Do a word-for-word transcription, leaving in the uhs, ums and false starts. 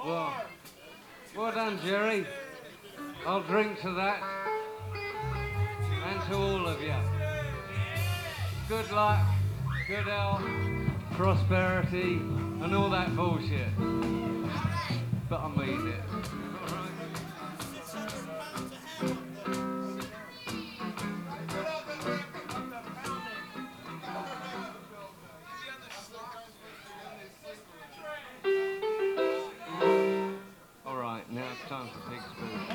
Well, well done, Jerry. I'll drink to that. And to all of you. Good luck, good health, prosperity, and all that bullshit. But I mean it. All right, now it's time for Pig's Boo.